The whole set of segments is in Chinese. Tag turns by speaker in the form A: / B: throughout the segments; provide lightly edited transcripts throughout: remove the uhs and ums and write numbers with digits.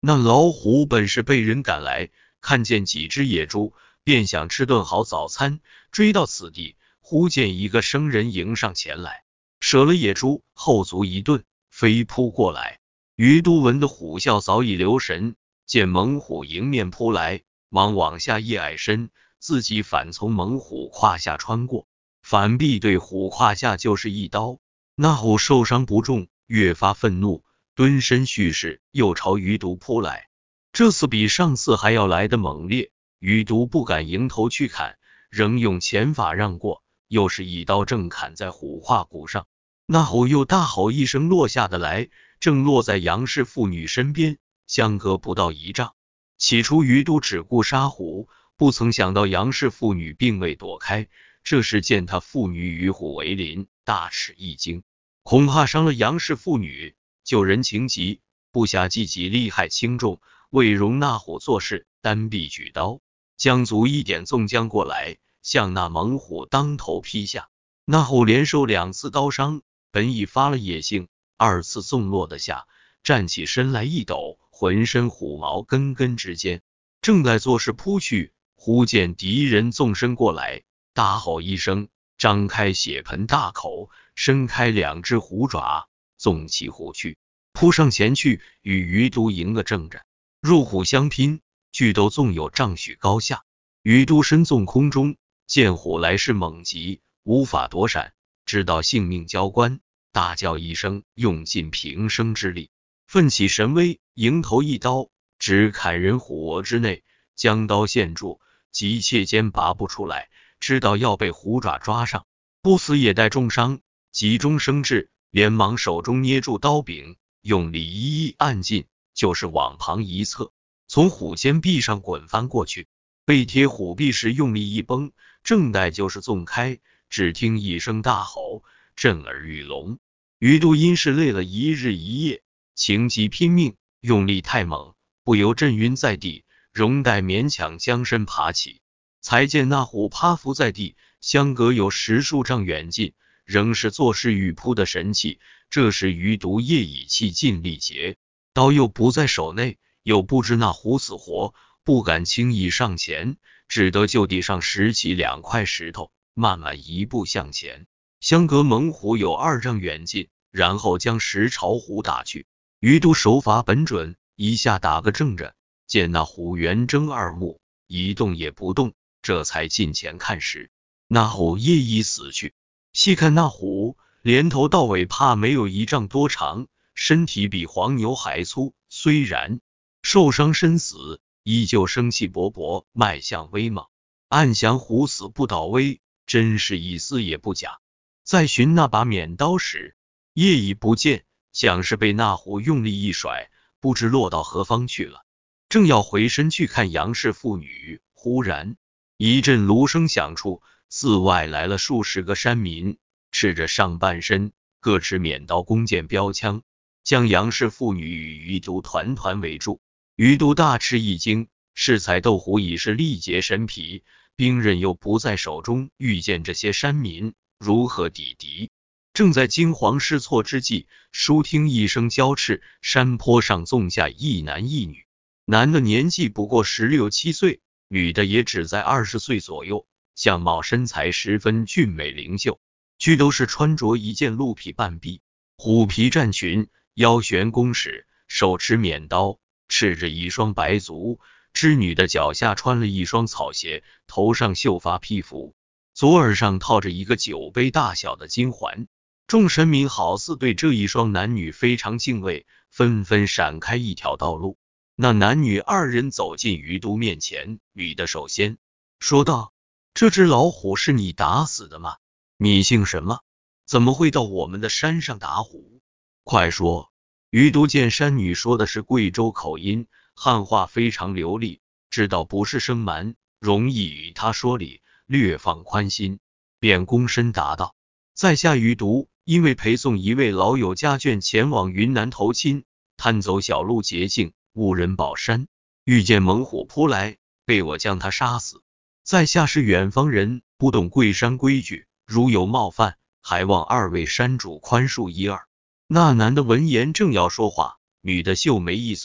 A: 那老虎本是被人赶来，看见几只野猪，便想吃顿好早餐，追到此地，忽见一个生人迎上前来，舍了野猪，后足一顿，飞扑过来。于都闻的虎啸早已留神，见猛虎迎面扑来，忙往下一矮身，自己反从猛虎胯下穿过，反臂对虎胯下就是一刀。那虎受伤不重，越发愤怒，蹲身蓄势，又朝于都扑来。这次比上次还要来得猛烈，于都不敢迎头去砍，仍用前法让过，又是一刀正砍在虎胯骨上。那虎又大吼一声落下的来，正落在杨氏妇女身边，相隔不到1丈。起初于都只顾杀虎，不曾想到杨氏妇女并未躲开，这时见他妇女与虎为邻，大吃一惊，恐怕伤了杨氏妇女，救人情急，不暇计及利害轻重，未容那虎做事，单臂举刀，将足一点纵将过来，向那猛虎当头劈下。那虎连受2次刀伤，本已发了野性，2次纵落得下，站起身来一抖，浑身虎毛根根之间，正在作势扑去，忽见敌人纵身过来，大吼一声，张开血盆大口，伸开2只虎爪，纵起虎去，扑上前去，与于都赢个正着。入虎相拼，俱都纵有丈许高下。于都身纵空中，见虎来势猛急，无法躲闪，知道性命交关，大叫一声，用尽平生之力，奋起神威，迎头一刀，只砍人虎额之内，将刀陷住，急切间拔不出来，知道要被虎爪抓上，不死也带重伤，急中生智，连忙手中捏住刀柄，用力一按进，就是往旁一侧，从虎肩臂上滚翻过去，被贴虎臂时用力一绷，正待就是纵开，只听一声大吼，震耳欲聋。于都因是累了一日一夜，情急拼命，用力太猛，不由震晕在地，容待勉强将身爬起，才见那虎趴伏在地，相隔有10数丈远近，仍是作势欲扑的神气。这时于都夜已气尽力竭，刀又不在手内，又不知那虎死活，不敢轻易上前，只得就地上拾起2块石头，慢慢一步向前，相隔猛虎有2丈远近，然后将石朝虎打去。于都手法本准，一下打个正着，见那虎圆睁2目，一动也不动，这才近前看时，那虎夜已死去。细看那虎，连头到尾怕没有1丈多长，身体比黄牛还粗，虽然受伤身死，依旧生气勃勃，脉象威猛。暗想虎死不倒威，真是一丝也不假。再寻那把免刀时，夜已不见，想是被那虎用力一甩，不知落到何方去了。正要回身去看杨氏妇女，忽然一阵卢声响处，寺外来了数十个山民，赤着上半身，各持免刀弓箭标枪，将杨氏妇女与于都团团围住。于都大吃一惊，适才斗虎已是力竭神疲，兵刃又不在手中，遇见这些山民，如何抵敌？正在惊惶失措之际，倏听一声交斥，山坡上纵下一男一女，男的年纪不过16、17岁，女的也只在20岁左右，相貌身材十分俊美灵秀，俱都是穿着一件鹿皮半臂虎皮战裙，腰悬弓矢，手持免刀，赤着一双白足，织女的脚下穿了一双草鞋，头上绣发披服，左耳上套着一个酒杯大小的金环。众神民好似对这一双男女非常敬畏，纷纷闪开一条道路。那男女2人走进于都面前，女的首先说道：“这只老虎是你打死的吗？你姓什么？怎么会到我们的山上打虎？快说！”于都见山女说的是贵州口音，汉话非常流利，知道不是生蛮，容易与他说理，略放宽心，便躬身答道：“在下于都，因为陪送一位老友家眷前往云南投亲，贪走小路捷径，误人宝山，遇见猛虎扑来，被我将他杀死。在下是远方人，不懂贵山规矩，如有冒犯，还望2位山主宽恕一二。”那男的闻言正要说话，女的秀眉一耸，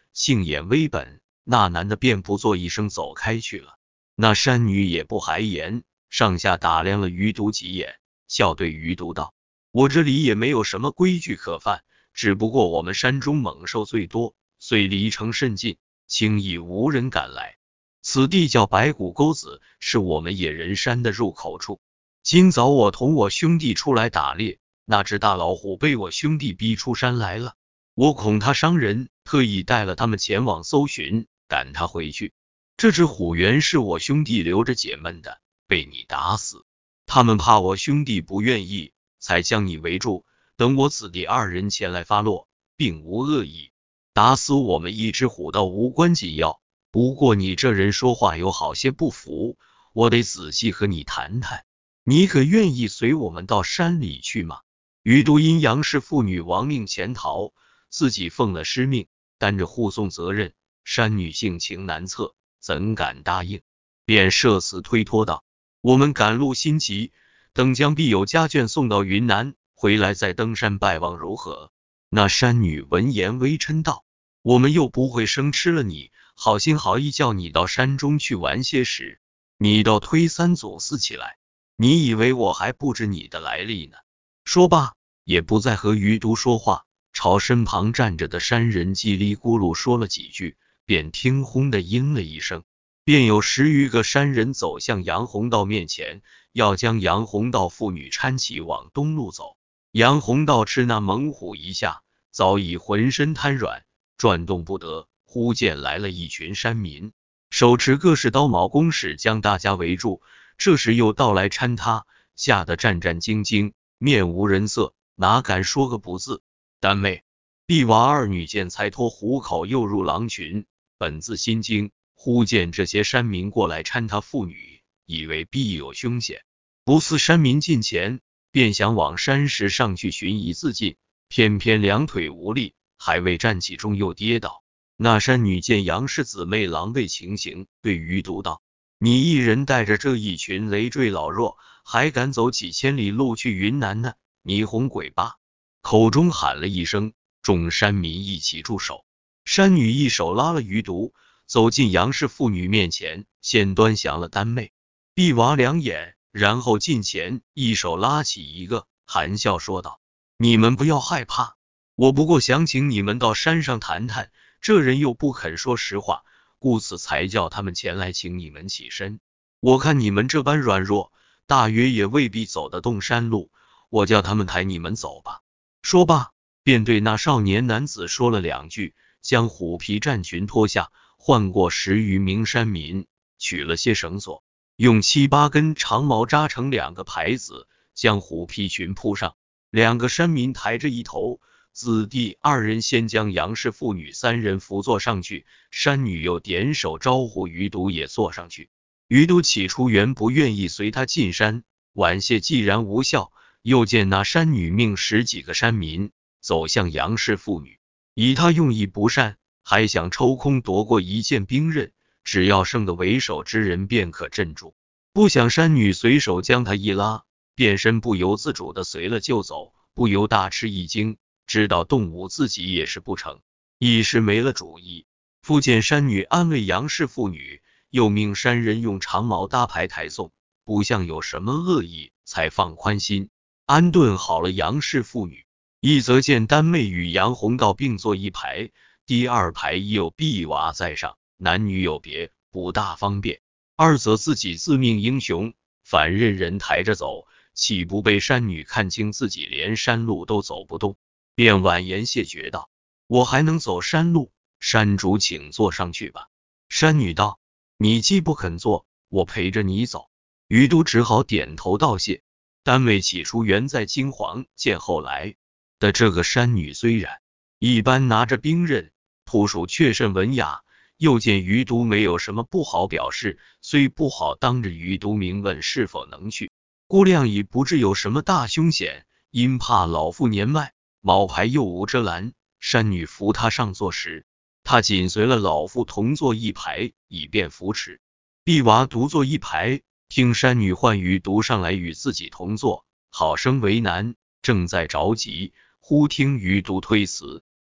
A: 杏眼微本，那男的便不作一声走开去了。那山女也不还言，上下打量了余毒几眼，笑对余毒道：我这里也没有什么规矩可犯，只不过我们山中猛兽最多，虽离城甚近，轻易无人敢来。此地叫白骨沟子，是我们野人山的入口处。今早我同我兄弟出来打猎，那只大老虎被我兄弟逼出山来了，我恐他伤人，特意带了他们前往搜寻，赶他回去。这只虎原是我兄弟留着解闷的，被你打死，他们怕我兄弟不愿意，才将你围住，等我子弟二人前来发落，并无恶意。打死我们一只虎倒无关紧要，不过你这人说话有好些不符，我得仔细和你谈谈。你可愿意随我们到山里去吗？余都因杨氏妇女亡命潜逃，自己奉了师命，担着护送责任，山女性情难测，怎敢答应？便设辞推脱道：我们赶路心急，等将必有家眷送到云南，回来再登山拜望如何？那山女闻言微嗔道：我们又不会生吃了你，好心好意叫你到山中去玩些时，你倒推三阻四起来，你以为我还不知你的来历呢？说罢，也不再和余毒说话，朝身旁站着的山人叽里咕噜说了几句，便听轰的应了一声，便有10余个山人走向杨洪道面前，要将杨洪道妇女搀起往东路走。杨洪道吃那猛虎一下，早已浑身瘫软，转动不得。忽见来了一群山民，手持各式刀矛弓矢，将大家围住。这时又到来搀他，吓得战战兢兢，面无人色，哪敢说个不字。丹妹、碧娃二女见才脱虎口，又入狼群，本自心惊，忽见这些山民过来搀他妇女，以为必有凶险，不似山民近前，便想往山石上去寻以自尽，偏偏两腿无力，还未站起中又跌倒。那山女见杨氏姊妹狼狈情形，对余毒道：你一人带着这一群累赘老弱，还敢走几千里路去云南呢？你哄鬼吧！口中喊了一声，众山民一起住手。山女一手拉了余毒，走进杨氏妇女面前，先端详了丹妹、碧娃两眼，然后近前一手拉起一个，含笑说道：你们不要害怕，我不过想请你们到山上谈谈，这人又不肯说实话，故此才叫他们前来请你们起身。我看你们这般软弱，大约也未必走得动山路，我叫他们抬你们走吧。说罢，便对那少年男子说了两句，将虎皮战裙脱下，换过10余名山民，取了些绳索，用7、8根长毛扎成2个牌子，将虎皮裙铺上。2个山民抬着一头，子弟2人先将杨氏妇女3人扶坐上去，山女又点手招呼余毒也坐上去。余毒起初原不愿意随他进山，婉谢既然无效，又见那山女命10几个山民走向杨氏妇女，以他用意不善，还想抽空夺过一件兵刃，只要剩的为首之人便可镇住。不想山女随手将他一拉，便身不由自主的随了就走，不由大吃一惊，知道动武自己也是不成，一时没了主意。复见山女安慰杨氏妇女，又命山人用长矛搭牌抬送，不像有什么恶意，才放宽心，安顿好了杨氏妇女。一则见丹妹与杨洪道并坐一排，第2排已有碧娃在上，男女有别，不大方便；二则自己自命英雄，反任人抬着走，岂不被山女看清自己连山路都走不动？便婉言谢绝道：我还能走山路，山主请坐上去吧。山女道：你既不肯坐，我陪着你走。余都只好点头道谢。丹妹起初原在惊惶，见后来的这个山女虽然一般拿着兵刃，扑属却甚文雅，又见余都没有什么不好表示，虽不好当着余都明问是否能去，估量已不至有什么大凶险，因怕老妇年迈，毛牌又无遮拦，山女扶他上座时，他紧随了老妇同坐一排，以便扶持。碧娃独坐一排，听山女唤余独上来与自己同坐，好生为难，正在着急，忽听余独推辞：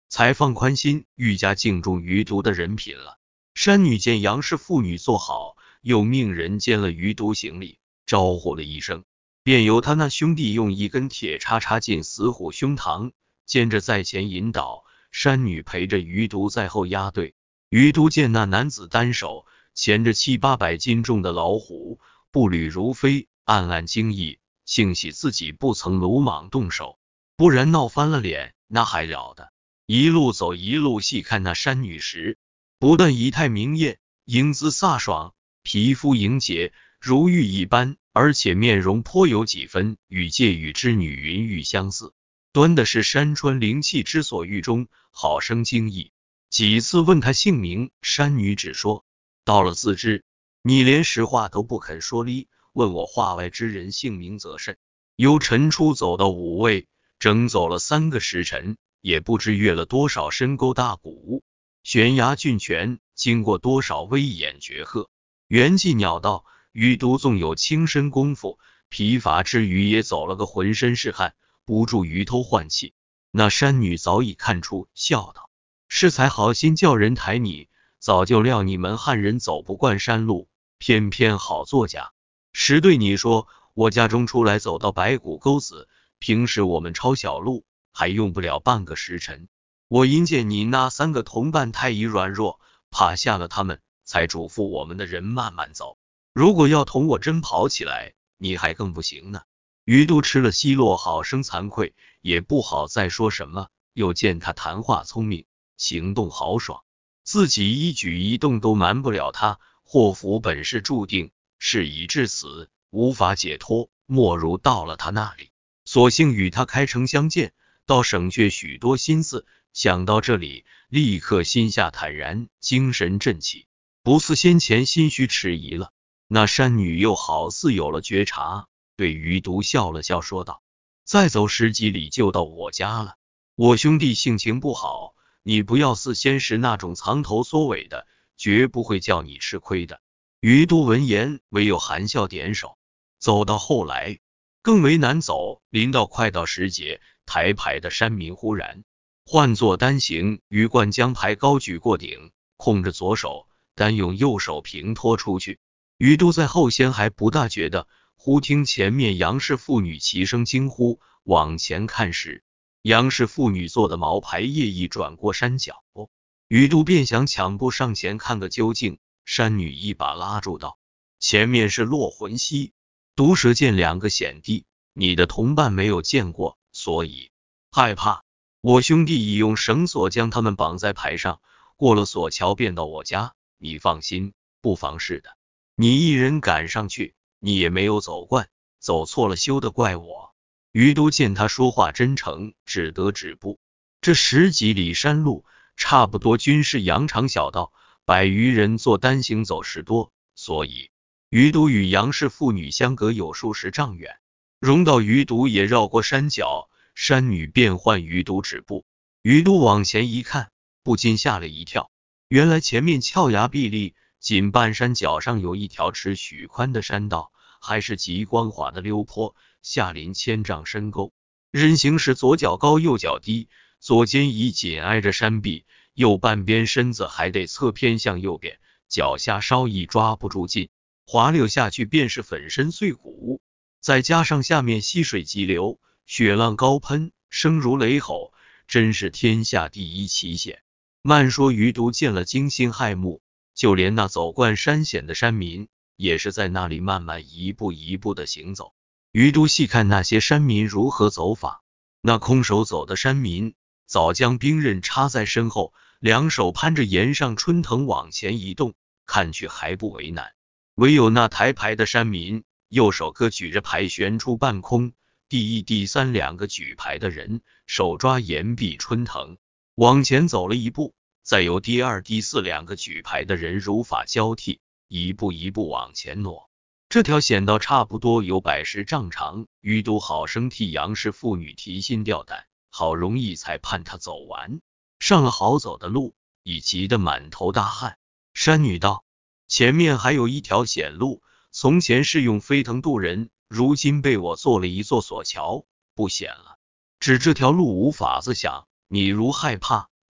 A: 才放宽心，愈加敬重余毒的人品了。山女见杨氏妇女坐好，又命人见了余毒行礼，招呼了一声，便由他那兄弟用一根铁叉插进死虎胸膛，接着在前引导，山女陪着余毒在后押队。余毒见那男子单手钳着700-800斤重的老虎，步履如飞，暗暗惊异，幸喜自己不曾鲁莽动手，不然闹翻了脸，那还了得。一路走一路细看那山女时，不但仪态明艳，英姿飒爽，皮肤莹洁如玉一般，而且面容颇有几分与借与之女云玉相似，端的是山川灵气之所欲中，好生惊异。几次问她姓名，山女只说到了自知，你连实话都不肯说哩，问我话外之人姓名则甚。由晨出走到午未，整走了3个时辰，也不知越了多少深沟大谷，悬崖峻泉，经过多少威眼绝壑。元气鸟道，余毒纵有轻身功夫，疲乏之余也走了个浑身是汗，不住鱼头换气。那山女早已看出，笑道：适才好心叫人抬你，早就料你们汉人走不惯山路，偏偏好作假。实对你说，我家中出来走到白骨沟子，平时我们抄小路还用不了半个时辰。我因见你那3个同伴太已软弱，怕吓了他们，才嘱咐我们的人慢慢走。如果要同我真跑起来，你还更不行呢。余毒吃了奚落，好生惭愧，也不好再说什么。又见他谈话聪明，行动豪爽，自己一举一动都瞒不了他，祸福本是注定，事已至此，无法解脱，莫如到了他那里，索性与他开诚相见，倒省却许多心思。想到这里，立刻心下坦然，精神振起，不似先前心虚迟疑了。那山女又好似有了觉察，对余毒笑了笑，说道：再走10几里就到我家了。我兄弟性情不好，你不要似先时那种藏头缩尾的，绝不会叫你吃亏的。余毒闻言，唯有含笑点手。走到后来，更为难走，临到快到10节，抬牌的山民忽然换作单行，余冠将牌高举过顶，控着左手，单用右手平拖出去。余毒在后先还不大觉得，忽听前面杨氏妇女齐声惊呼，往前看时，杨氏妇女做的毛牌业已转过山脚。余毒便想抢步上前看个究竟，山女一把拉住道：前面是落魂溪，毒蛇见2个险地，你的同伴没有见过，所以害怕。我兄弟已用绳索将他们绑在牌上，过了索桥便到我家，你放心，不妨事的。你一人赶上去，你也没有走惯，走错了休得怪我。余毒见他说话真诚，只得止步。这10几里山路，差不多均是羊肠小道，100余人做单行走时多，所以余毒与杨氏妇女相隔有数十丈远。容到余毒也绕过山脚，山女便唤余毒止步。余毒往前一看，不禁吓了一跳，原来前面峭崖壁立，仅半山脚上有一条尺许宽的山道，还是极光滑的溜坡，下临1000丈深沟。人行时左脚高右脚低，左肩已紧挨着山壁，右半边身子还得侧偏向右边，脚下稍一抓不住劲，滑溜下去便是粉身碎骨。再加上下面溪水急流，雪浪高喷，声如雷吼，真是天下第一奇险。慢说余毒见了惊心骇目，就连那走惯山险的山民也是在那里慢慢一步一步的行走。余毒细看那些山民如何走法，那空手走的山民早将兵刃插在身后，两手攀着岩上春藤往前移动，看去还不为难。唯有那抬牌的山民，右手各举着牌悬出半空，第一第三2个举牌的人手抓岩壁春藤，往前走了一步，再由第2、第42个举牌的人如法交替，一步一步往前挪。这条险道差不多有100十丈长，余毒好生替杨氏妇女提心吊胆，好容易才盼他走完，上了好走的路，已急得满头大汗。山女道：前面还有一条险路，从前是用飞藤渡人，如今被我做了一座索桥，不险了。只这条路无法子想，你如害怕，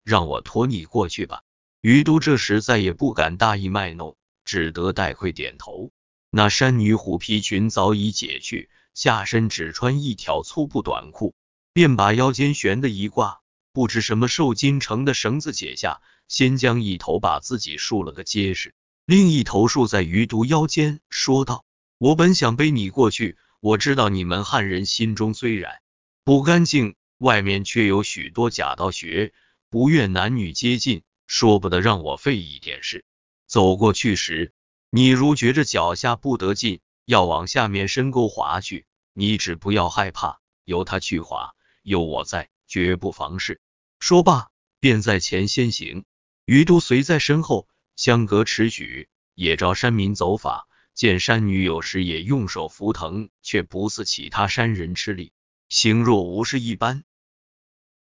A: 让我驮你过去吧。于都这时再也不敢大意卖弄，只得带愧点头。那山女虎皮裙早已解去，下身只穿一条粗布短裤，便把腰间悬的一挂不知什么受金成的绳子解下，先将一头把自己束了个结实，另一头束在于都腰间，说道：我本想背你过去，我知道你们汉人心中虽然不干净，外面却有许多假道学，不愿男女接近，说不得让我费一点事。走过去时，你如觉着脚下不得劲，要往下面深沟滑去，你只不要害怕，由他去滑，有我在，绝不妨事。说罢，便在前先行，于都随在身后，相隔尺许，也照山民走法。见山女有时也用手扶藤，却不似其他山人吃力，形若无事一般。